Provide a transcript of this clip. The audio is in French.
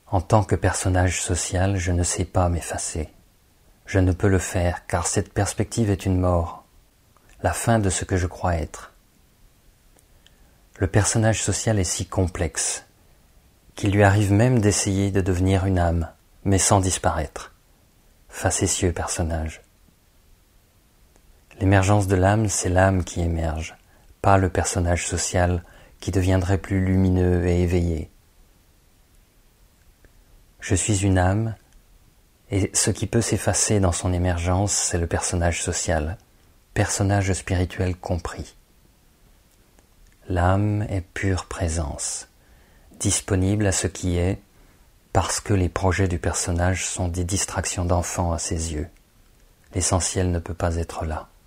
En tant que personnage social, je ne sais pas m'effacer. Je ne peux le faire, car cette perspective est une mort, la fin de ce que je crois être. Le personnage social est si complexe qu'il lui arrive même d'essayer de devenir une âme, mais sans disparaître. Facétieux personnage. L'émergence de l'âme, c'est l'âme qui émerge, pas le personnage social qui deviendrait plus lumineux et éveillé. Je suis une âme, et ce qui peut s'effacer dans son émergence, c'est le personnage social, personnage spirituel compris. L'âme est pure présence, disponible à ce qui est, parce que les projets du personnage sont des distractions d'enfant à ses yeux. L'essentiel ne peut pas être là.